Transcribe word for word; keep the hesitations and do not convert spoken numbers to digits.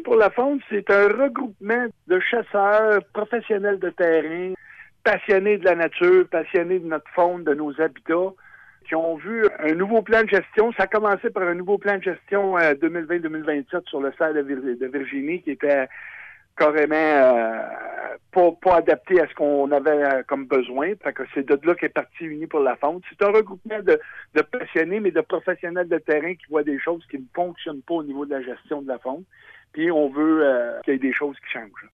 pour la faune, c'est un regroupement de chasseurs, professionnels de terrain, passionnés de la nature, passionnés de notre faune, de nos habitats, qui ont vu un nouveau plan de gestion. Ça a commencé par un nouveau plan de gestion euh, deux mille vingt deux mille vingt-sept sur le cerf de, Vir- de Virginie qui était carrément euh, pas, pas adapté à ce qu'on avait euh, comme besoin. Fait que c'est de là qu'est parti Unis pour la faune. C'est un regroupement de, de passionnés, mais de professionnels de terrain qui voient des choses qui ne fonctionnent pas au niveau de la gestion de la faune. Puis on veut euh, qu'il y ait des choses qui changent.